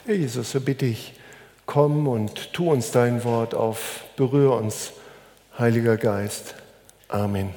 Herr Jesus, so bitte ich, komm und tu uns dein Wort auf, berühre uns, Heiliger Geist. Amen.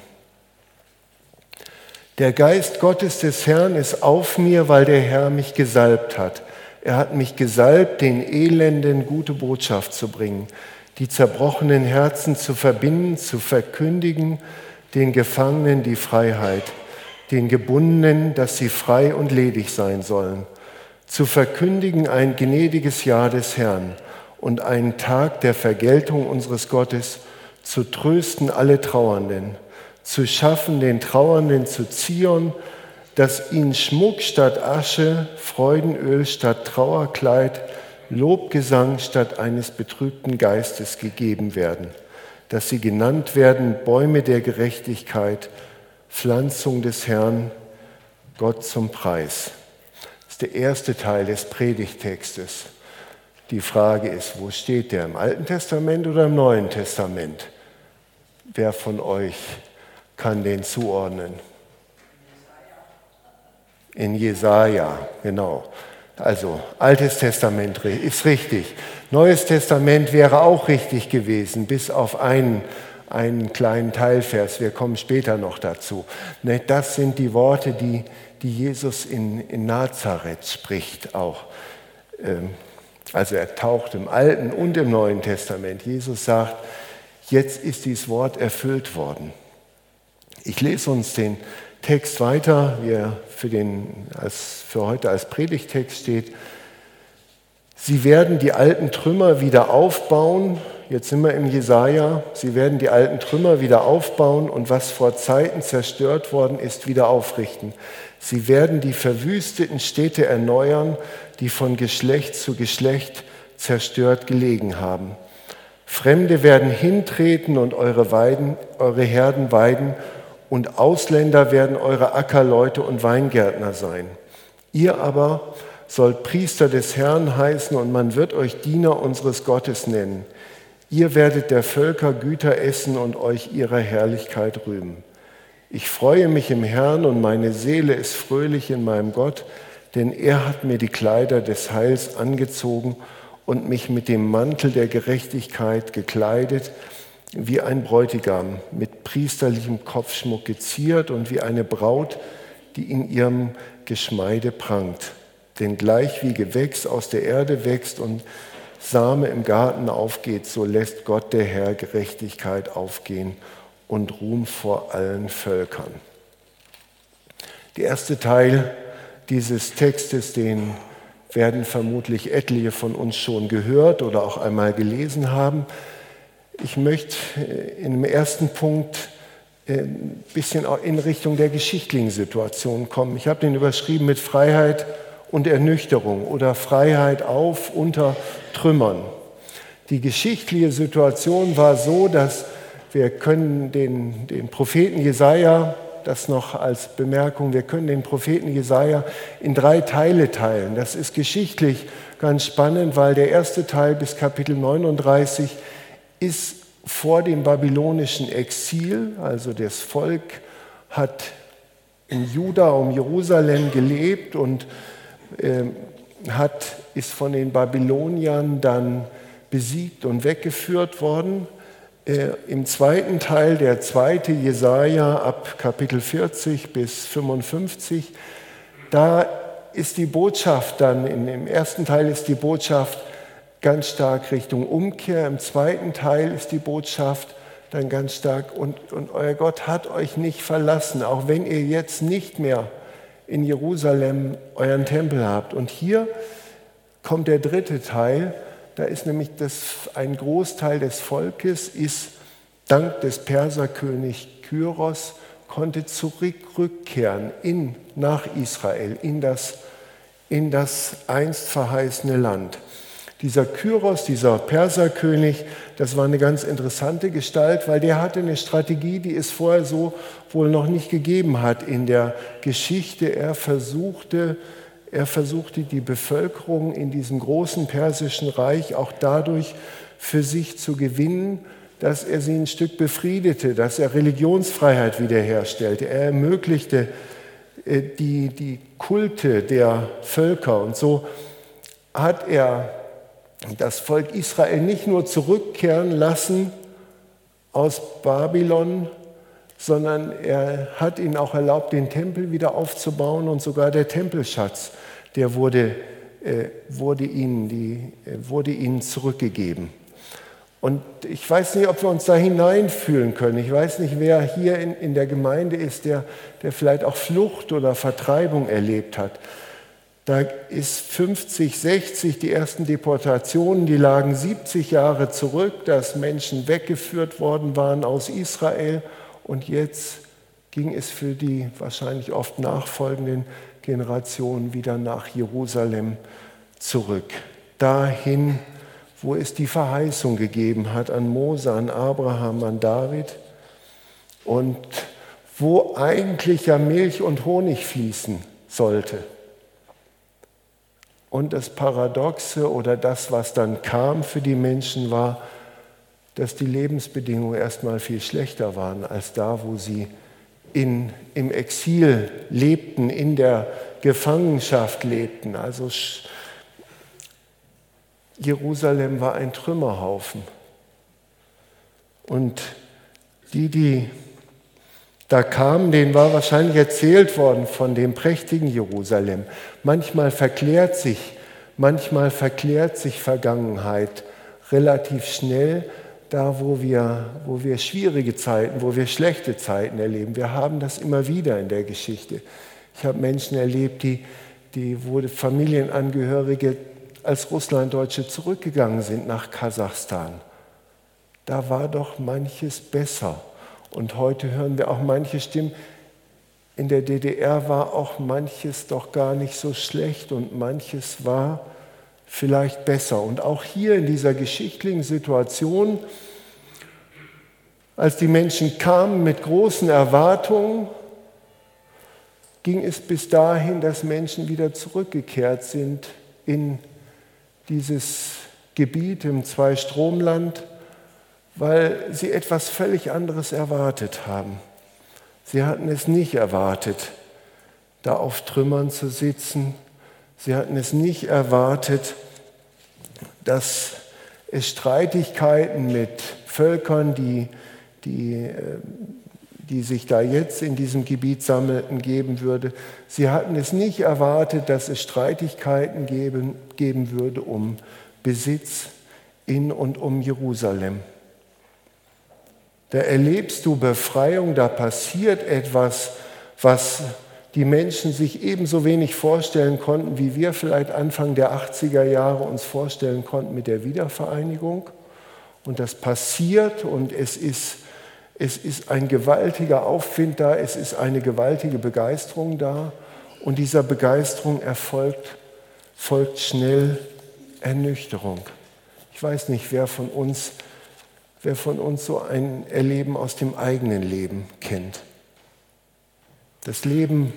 Der Geist Gottes des Herrn ist auf mir, weil der Herr mich gesalbt hat. Er hat mich gesalbt, den Elenden gute Botschaft zu bringen, die zerbrochenen Herzen zu verbinden, zu verkündigen, den Gefangenen die Freiheit, den Gebundenen, dass sie frei und ledig sein sollen, zu verkündigen ein gnädiges Jahr des Herrn und einen Tag der Vergeltung unseres Gottes, zu trösten alle Trauernden, zu schaffen den Trauernden zu Zion, dass ihnen Schmuck statt Asche, Freudenöl statt Trauerkleid, Lobgesang statt eines betrübten Geistes gegeben werden, dass sie genannt werden Bäume der Gerechtigkeit, Pflanzung des Herrn, Gott zum Preis. Das ist der erste Teil des Predigttextes. Die Frage ist, wo steht der? Im Alten Testament oder im Neuen Testament? Wer von euch kann den zuordnen? In Jesaja, genau. Also Altes Testament ist richtig. Neues Testament wäre auch richtig gewesen, bis auf einen kleinen Teilvers. Wir kommen später noch dazu. Das sind die Worte, die Jesus in Nazareth spricht auch. Also er taucht im Alten und im Neuen Testament. Jesus sagt, jetzt ist dieses Wort erfüllt worden. Ich lese uns den Text weiter, wie er für heute als Predigttext steht. Sie werden die alten Trümmer wieder aufbauen. Jetzt sind wir im Jesaja. Sie werden die alten Trümmer wieder aufbauen und was vor Zeiten zerstört worden ist, wieder aufrichten. Sie werden die verwüsteten Städte erneuern, die von Geschlecht zu Geschlecht zerstört gelegen haben. Fremde werden hintreten und eure Herden weiden, und Ausländer werden eure Ackerleute und Weingärtner sein. Ihr aber sollt Priester des Herrn heißen, und man wird euch Diener unseres Gottes nennen. Ihr werdet der Völker Güter essen und euch ihrer Herrlichkeit rühmen. Ich freue mich im Herrn, und meine Seele ist fröhlich in meinem Gott, denn er hat mir die Kleider des Heils angezogen und mich mit dem Mantel der Gerechtigkeit gekleidet, wie ein Bräutigam, mit priesterlichem Kopfschmuck geziert und wie eine Braut, die in ihrem Geschmeide prangt. Denn gleich wie Gewächs aus der Erde wächst und Same im Garten aufgeht, so lässt Gott der Herr Gerechtigkeit aufgehen und Ruhm vor allen Völkern. Der erste Teil dieses Textes, den werden vermutlich etliche von uns schon gehört oder auch einmal gelesen haben. Ich möchte im ersten Punkt ein bisschen in Richtung der geschichtlichen Situation kommen. Ich habe den überschrieben mit Freiheit und Ernüchterung oder Freiheit auf unter Trümmern. Die geschichtliche Situation war so, dass wir können den Propheten Jesaja, das noch als Bemerkung, wir können den Propheten Jesaja in 3 Teile teilen. Das ist geschichtlich ganz spannend, weil der erste Teil bis Kapitel 39 ist vor dem babylonischen Exil, also das Volk hat in Juda um Jerusalem gelebt und ist von den Babyloniern dann besiegt und weggeführt worden. Im zweiten Teil, der zweite Jesaja ab Kapitel 40 bis 55, da ist die Botschaft dann, im ersten Teil ist die Botschaft ganz stark Richtung Umkehr, im zweiten Teil ist die Botschaft dann ganz stark und euer Gott hat euch nicht verlassen, auch wenn ihr jetzt nicht mehr in Jerusalem euren Tempel habt. Und hier kommt der dritte Teil, da ist nämlich ein Großteil des Volkes ist dank des Perserkönig Kyros konnte zurückkehren nach Israel, in das einst verheißene Land. Dieser Kyros, dieser Perserkönig, das war eine ganz interessante Gestalt, weil der hatte eine Strategie, die es vorher so wohl noch nicht gegeben hat in der Geschichte. Er versuchte die Bevölkerung in diesem großen persischen Reich auch dadurch für sich zu gewinnen, dass er sie ein Stück befriedete, dass er Religionsfreiheit wiederherstellte. Er ermöglichte die Kulte der Völker und so hat er das Volk Israel nicht nur zurückkehren lassen aus Babylon, sondern er hat ihnen auch erlaubt, den Tempel wieder aufzubauen, und sogar der Tempelschatz, der wurde ihnen zurückgegeben. Und ich weiß nicht, ob wir uns da hineinfühlen können. Ich weiß nicht, wer hier in der Gemeinde ist, der vielleicht auch Flucht oder Vertreibung erlebt hat. Da ist 50, 60, die ersten Deportationen, die lagen 70 Jahre zurück, dass Menschen weggeführt worden waren aus Israel. Und jetzt ging es für die wahrscheinlich oft nachfolgenden Generationen wieder nach Jerusalem zurück. Dahin, wo es die Verheißung gegeben hat an Mose, an Abraham, an David und wo eigentlich ja Milch und Honig fließen sollte. Und das Paradoxe oder das, was dann kam für die Menschen, war, dass die Lebensbedingungen erstmal viel schlechter waren als da, wo sie im Exil lebten, in der Gefangenschaft lebten. Also Jerusalem war ein Trümmerhaufen. Und die da kamen, denen war wahrscheinlich erzählt worden von dem prächtigen Jerusalem. Manchmal verklärt sich Vergangenheit relativ schnell, da wo wir schwierige Zeiten, wo wir schlechte Zeiten erleben. Wir haben das immer wieder in der Geschichte. Ich habe Menschen erlebt, wo Familienangehörige als Russlanddeutsche zurückgegangen sind nach Kasachstan. Da war doch manches besser. Und heute hören wir auch manche Stimmen, in der DDR war auch manches doch gar nicht so schlecht und manches war vielleicht besser. Und auch hier in dieser geschichtlichen Situation, als die Menschen kamen mit großen Erwartungen, ging es bis dahin, dass Menschen wieder zurückgekehrt sind in dieses Gebiet im Zweistromland, weil sie etwas völlig anderes erwartet haben. Sie hatten es nicht erwartet, da auf Trümmern zu sitzen. Sie hatten es nicht erwartet, dass es Streitigkeiten mit Völkern, die sich da jetzt in diesem Gebiet sammelten, geben würde. Sie hatten es nicht erwartet, dass es Streitigkeiten geben würde um Besitz in und um Jerusalem. Da erlebst du Befreiung, da passiert etwas, was die Menschen sich ebenso wenig vorstellen konnten, wie wir vielleicht Anfang der 80er Jahre uns vorstellen konnten mit der Wiedervereinigung. Und das passiert und es ist ein gewaltiger Aufwind da, es ist eine gewaltige Begeisterung da und dieser Begeisterung folgt schnell Ernüchterung. Ich weiß nicht, wer von uns so ein Erleben aus dem eigenen Leben kennt. Das Leben,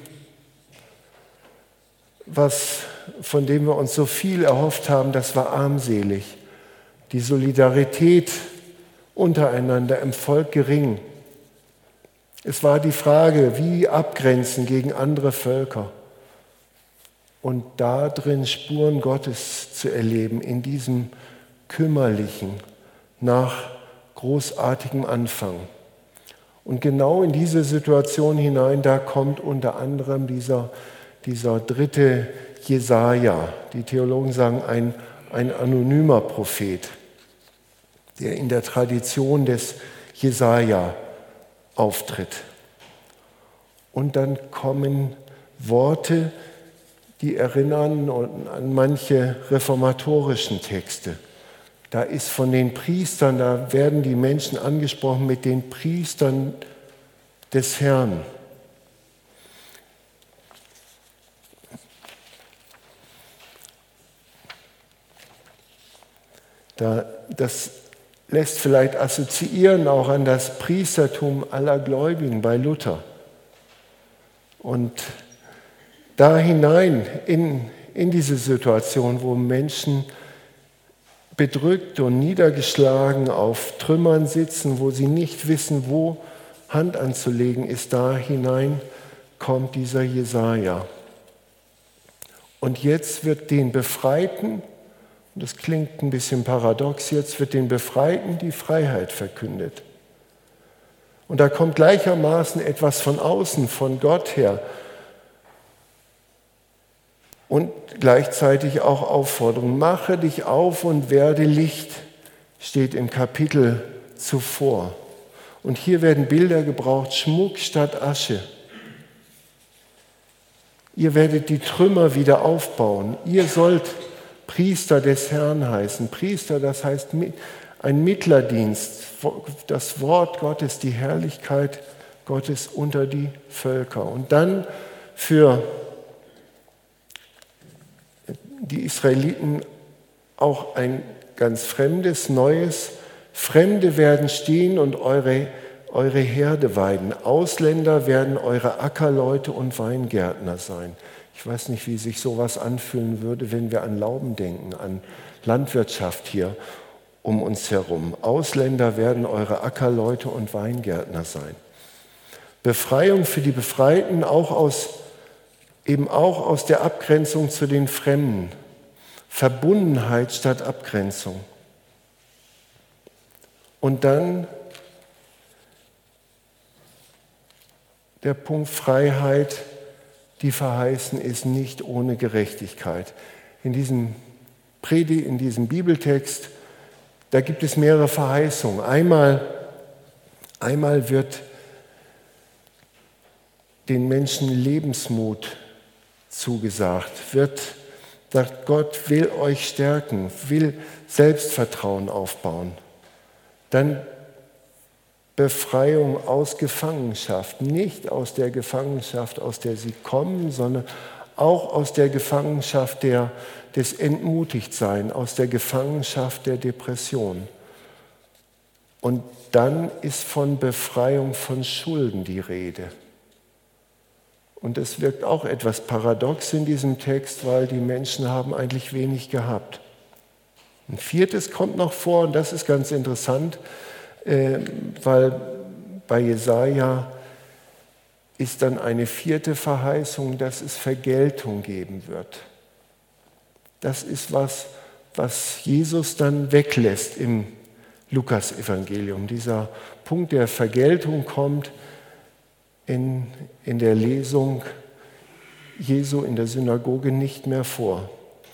von dem wir uns so viel erhofft haben, das war armselig. Die Solidarität untereinander im Volk gering. Es war die Frage, wie abgrenzen gegen andere Völker. Und da drin Spuren Gottes zu erleben, in diesem kümmerlichen, nach großartigem Anfang. Und genau in diese Situation hinein, da kommt unter anderem dieser dritte Jesaja. Die Theologen sagen, ein anonymer Prophet, der in der Tradition des Jesaja auftritt. Und dann kommen Worte, die erinnern an manche reformatorischen Texte. Da ist von den Priestern, da werden die Menschen angesprochen mit den Priestern des Herrn. Das lässt vielleicht assoziieren auch an das Priestertum aller Gläubigen bei Luther. Und da hinein in diese Situation, wo Menschen bedrückt und niedergeschlagen auf Trümmern sitzen, wo sie nicht wissen, wo Hand anzulegen ist, da hinein kommt dieser Jesaja. Und jetzt wird den Befreiten, und das klingt ein bisschen paradox, jetzt wird den Befreiten die Freiheit verkündet. Und da kommt gleichermaßen etwas von außen, von Gott her. Und gleichzeitig auch Aufforderung, mache dich auf und werde Licht, steht im Kapitel zuvor. Und hier werden Bilder gebraucht, Schmuck statt Asche. Ihr werdet die Trümmer wieder aufbauen. Ihr sollt Priester des Herrn heißen. Priester, das heißt ein Mittlerdienst. Das Wort Gottes, die Herrlichkeit Gottes unter die Völker. Und dann für die Israeliten auch ein ganz fremdes, neues. Fremde werden stehen und eure Herde weiden. Ausländer werden eure Ackerleute und Weingärtner sein. Ich weiß nicht, wie sich sowas anfühlen würde, wenn wir an Lauben denken, an Landwirtschaft hier um uns herum. Ausländer werden eure Ackerleute und Weingärtner sein. Befreiung für die Befreiten, auch aus der Abgrenzung zu den Fremden. Verbundenheit statt Abgrenzung. Und dann der Punkt Freiheit, die verheißen ist, nicht ohne Gerechtigkeit. In diesem Bibeltext, da gibt es mehrere Verheißungen. Einmal wird den Menschen Lebensmut zugesagt, sagt, Gott will euch stärken, will Selbstvertrauen aufbauen. Dann Befreiung aus Gefangenschaft, nicht aus der Gefangenschaft, aus der sie kommen, sondern auch aus der Gefangenschaft des Entmutigtseins, aus der Gefangenschaft der Depression. Und dann ist von Befreiung von Schulden die Rede. Und es wirkt auch etwas paradox in diesem Text, weil die Menschen haben eigentlich wenig gehabt. Ein viertes kommt noch vor, und das ist ganz interessant, weil bei Jesaja ist dann eine vierte Verheißung, dass es Vergeltung geben wird. Das ist was Jesus dann weglässt im Lukas-Evangelium. Dieser Punkt der Vergeltung kommt in der Lesung Jesu in der Synagoge nicht mehr vor.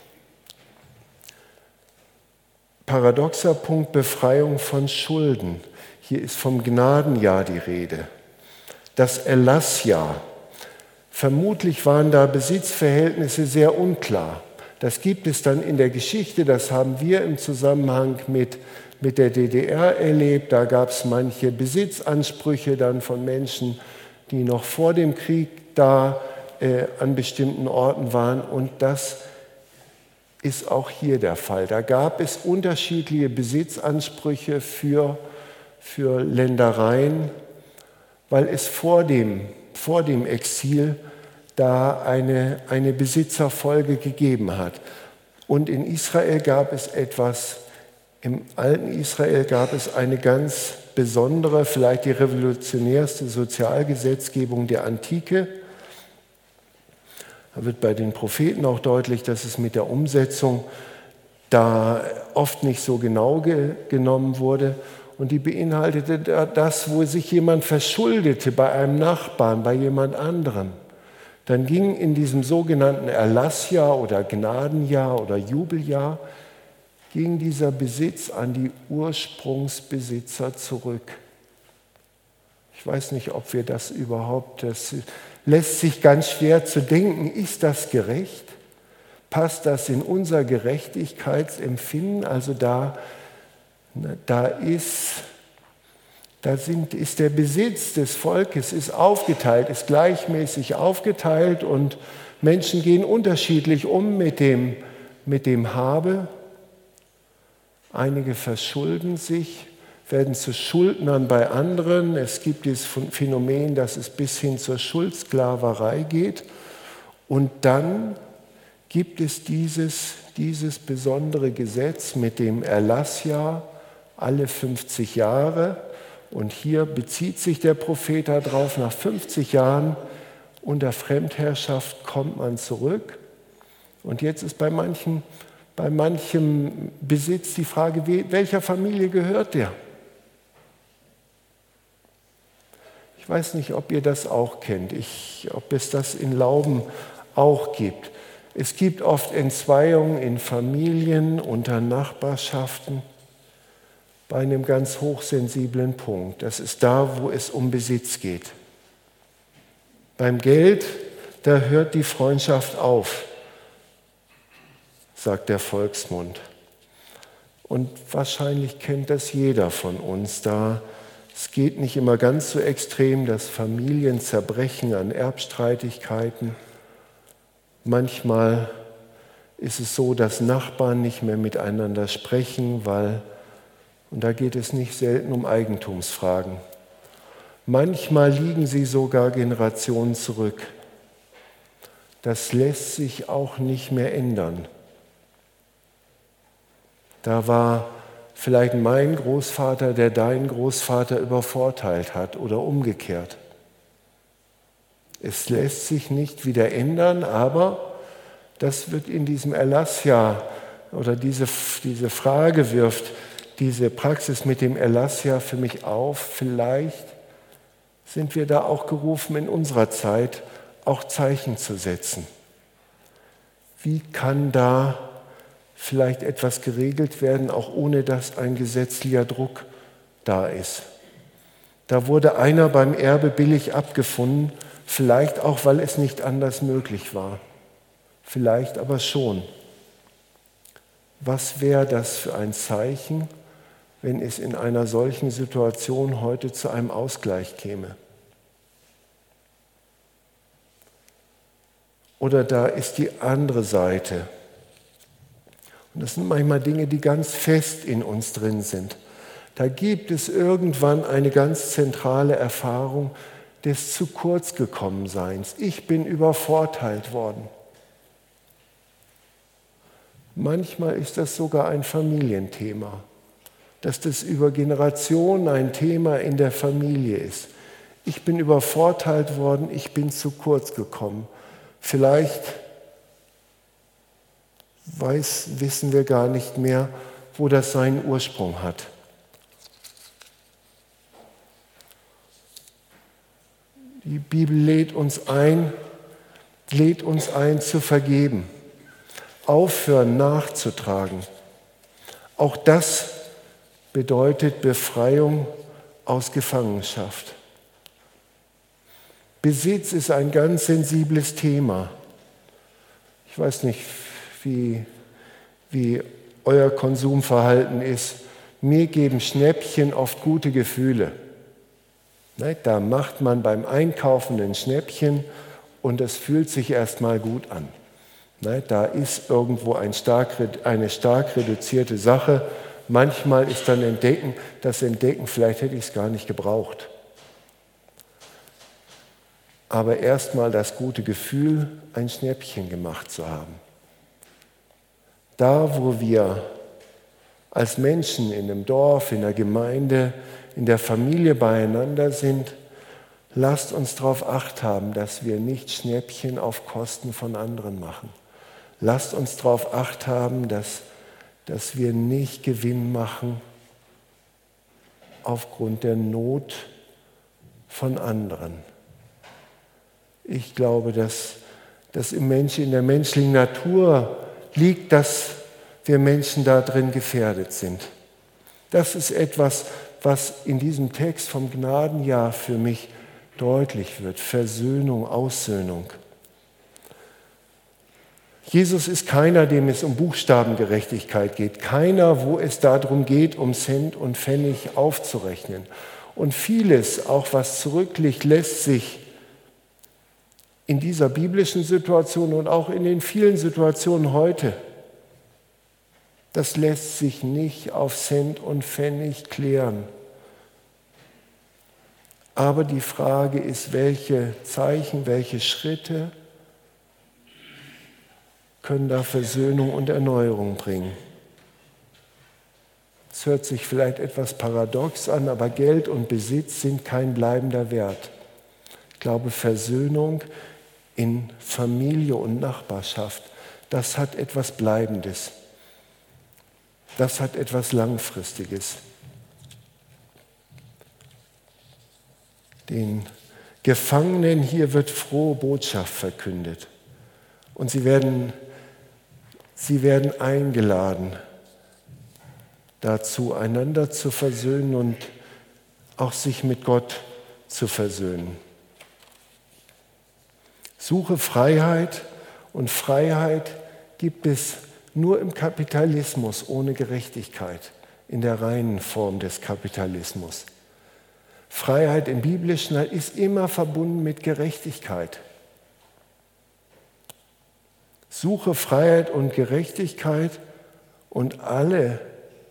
Paradoxer Punkt Befreiung von Schulden. Hier ist vom Gnadenjahr die Rede. Das Erlassjahr. Vermutlich waren da Besitzverhältnisse sehr unklar. Das gibt es dann in der Geschichte, das haben wir im Zusammenhang mit der DDR erlebt. Da gab es manche Besitzansprüche dann von Menschen, die noch vor dem Krieg da an bestimmten Orten waren. Und das ist auch hier der Fall. Da gab es unterschiedliche Besitzansprüche für Ländereien, weil es vor dem Exil da eine Besitzerfolge gegeben hat. Und in Israel gab es im alten Israel gab es eine ganz besondere, vielleicht die revolutionärste Sozialgesetzgebung der Antike. Da wird bei den Propheten auch deutlich, dass es mit der Umsetzung da oft nicht so genau genommen wurde. Und die beinhaltete das, wo sich jemand verschuldete bei einem Nachbarn, bei jemand anderem. Dann ging in diesem sogenannten Erlassjahr oder Gnadenjahr oder Jubeljahr, ging dieser Besitz an die Ursprungsbesitzer zurück. Ich weiß nicht, ob wir das überhaupt, das lässt sich ganz schwer zu denken, ist das gerecht? Passt das in unser Gerechtigkeitsempfinden? Also da ist der Besitz des Volkes ist aufgeteilt, ist gleichmäßig aufgeteilt und Menschen gehen unterschiedlich um mit dem Habe. Einige verschulden sich, werden zu Schuldnern bei anderen. Es gibt dieses Phänomen, dass es bis hin zur Schuldsklaverei geht. Und dann gibt es dieses besondere Gesetz mit dem Erlassjahr alle 50 Jahre. Und hier bezieht sich der Prophet darauf, nach 50 Jahren unter Fremdherrschaft kommt man zurück. Und jetzt ist bei manchem Besitz die Frage, welcher Familie gehört der? Ich weiß nicht, ob ihr das auch kennt, ob es das in Lauben auch gibt. Es gibt oft Entzweiungen in Familien, unter Nachbarschaften, bei einem ganz hochsensiblen Punkt. Das ist da, wo es um Besitz geht. Beim Geld, da hört die Freundschaft auf, sagt der Volksmund. Und wahrscheinlich kennt das jeder von uns. Es geht nicht immer ganz so extrem, dass Familien zerbrechen an Erbstreitigkeiten. Manchmal ist es so, dass Nachbarn nicht mehr miteinander sprechen, und da geht es nicht selten um Eigentumsfragen. Manchmal liegen sie sogar Generationen zurück. Das lässt sich auch nicht mehr ändern. Da war vielleicht mein Großvater, der deinen Großvater übervorteilt hat oder umgekehrt. Es lässt sich nicht wieder ändern, aber das wird in diesem Erlass oder diese Frage wirft diese Praxis mit dem Erlass für mich auf. Vielleicht sind wir da auch gerufen, in unserer Zeit auch Zeichen zu setzen. Wie kann da vielleicht etwas geregelt werden, auch ohne dass ein gesetzlicher Druck da ist? Da wurde einer beim Erbe billig abgefunden, vielleicht auch, weil es nicht anders möglich war. Vielleicht aber schon. Was wäre das für ein Zeichen, wenn es in einer solchen Situation heute zu einem Ausgleich käme? Oder da ist die andere Seite. Und das sind manchmal Dinge, die ganz fest in uns drin sind. Da gibt es irgendwann eine ganz zentrale Erfahrung des zu kurz gekommen Seins. Ich bin übervorteilt worden. Manchmal ist das sogar ein Familienthema, dass das über Generationen ein Thema in der Familie ist. Ich bin übervorteilt worden, ich bin zu kurz gekommen. Vielleicht wissen wir gar nicht mehr, wo das seinen Ursprung hat. Die Bibel lädt uns ein zu vergeben, aufhören nachzutragen. Auch das bedeutet Befreiung aus Gefangenschaft. Besitz ist ein ganz sensibles Thema. Ich weiß nicht, wie euer Konsumverhalten ist. Mir geben Schnäppchen oft gute Gefühle. Da macht man beim Einkaufen ein Schnäppchen und es fühlt sich erstmal gut an. Da ist irgendwo eine stark reduzierte Sache. Manchmal ist dann das Entdecken, vielleicht hätte ich es gar nicht gebraucht. Aber erstmal das gute Gefühl, ein Schnäppchen gemacht zu haben. Da, wo wir als Menschen in einem Dorf, in der Gemeinde, in der Familie beieinander sind, lasst uns darauf Acht haben, dass wir nicht Schnäppchen auf Kosten von anderen machen. Lasst uns darauf Acht haben, dass wir nicht Gewinn machen aufgrund der Not von anderen. Ich glaube, dass in der menschlichen Natur liegt, dass wir Menschen da drin gefährdet sind. Das ist etwas, was in diesem Text vom Gnadenjahr für mich deutlich wird. Versöhnung, Aussöhnung. Jesus ist keiner, dem es um Buchstabengerechtigkeit geht. Keiner, wo es darum geht, um Cent und Pfennig aufzurechnen. Und vieles, auch was zurückliegt, lässt sich in dieser biblischen Situation und auch in den vielen Situationen heute, das lässt sich nicht auf Cent und Pfennig klären. Aber die Frage ist, welche Zeichen, welche Schritte können da Versöhnung und Erneuerung bringen. Es hört sich vielleicht etwas paradox an, aber Geld und Besitz sind kein bleibender Wert. Ich glaube, Versöhnung in Familie und Nachbarschaft, das hat etwas Bleibendes. Das hat etwas Langfristiges. Den Gefangenen hier wird frohe Botschaft verkündet. Und sie werden eingeladen, dazu einander zu versöhnen und auch sich mit Gott zu versöhnen. Suche Freiheit, und Freiheit gibt es nur im Kapitalismus ohne Gerechtigkeit, in der reinen Form des Kapitalismus. Freiheit im Biblischen ist immer verbunden mit Gerechtigkeit. Suche Freiheit und Gerechtigkeit und alle,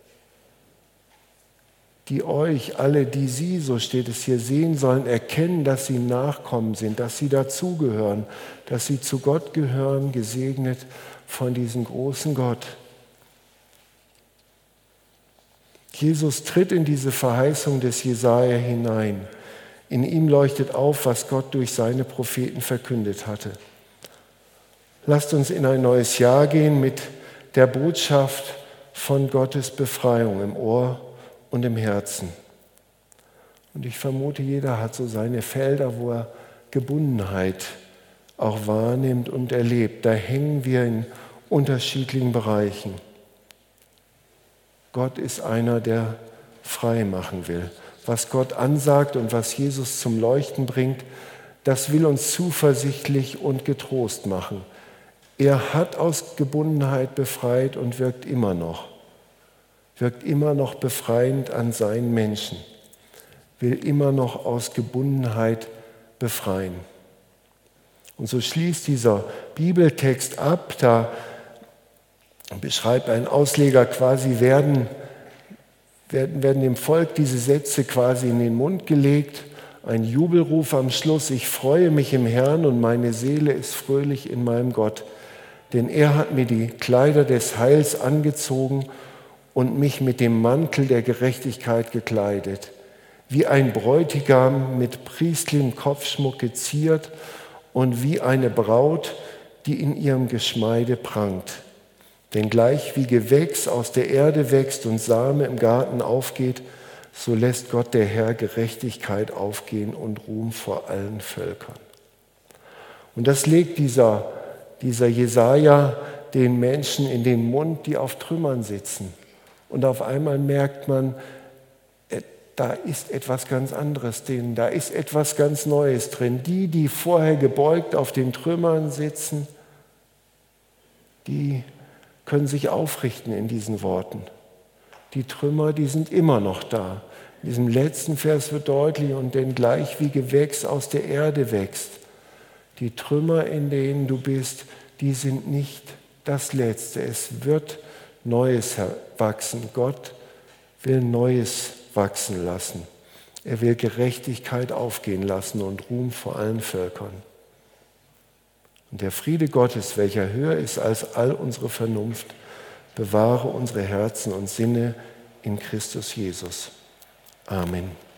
die sie, so steht es hier, sehen sollen, erkennen, dass sie Nachkommen sind, dass sie dazugehören, dass sie zu Gott gehören, gesegnet von diesem großen Gott. Jesus tritt in diese Verheißung des Jesaja hinein. In ihm leuchtet auf, was Gott durch seine Propheten verkündet hatte. Lasst uns in ein neues Jahr gehen mit der Botschaft von Gottes Befreiung im Ohr und im Herzen. Und ich vermute, jeder hat so seine Felder, wo er Gebundenheit auch wahrnimmt und erlebt. Da hängen wir in unterschiedlichen Bereichen. Gott ist einer, der frei machen will. Was Gott ansagt und was Jesus zum Leuchten bringt, das will uns zuversichtlich und getrost machen. Er hat aus Gebundenheit befreit und wirkt immer noch befreiend an seinen Menschen, will immer noch aus Gebundenheit befreien. Und so schließt dieser Bibeltext ab, da beschreibt ein Ausleger quasi, werden dem Volk diese Sätze quasi in den Mund gelegt, ein Jubelruf am Schluss: Ich freue mich im Herrn und meine Seele ist fröhlich in meinem Gott, denn er hat mir die Kleider des Heils angezogen und mich mit dem Mantel der Gerechtigkeit gekleidet, wie ein Bräutigam mit priestlichem Kopfschmuck geziert und wie eine Braut, die in ihrem Geschmeide prangt. Denn gleich wie Gewächs aus der Erde wächst und Same im Garten aufgeht, so lässt Gott der Herr Gerechtigkeit aufgehen und Ruhm vor allen Völkern. Und das legt dieser Jesaja den Menschen in den Mund, die auf Trümmern sitzen. Und auf einmal merkt man, da ist etwas ganz anderes drin, da ist etwas ganz Neues drin. Die vorher gebeugt auf den Trümmern sitzen, die können sich aufrichten in diesen Worten. Die Trümmer, die sind immer noch da. In diesem letzten Vers wird deutlich: Und denn gleich wie Gewächs aus der Erde wächst. Die Trümmer, in denen du bist, die sind nicht das Letzte. Es wird Neues wachsen. Gott will Neues wachsen lassen. Er will Gerechtigkeit aufgehen lassen und Ruhm vor allen Völkern. Und der Friede Gottes, welcher höher ist als all unsere Vernunft, bewahre unsere Herzen und Sinne in Christus Jesus. Amen.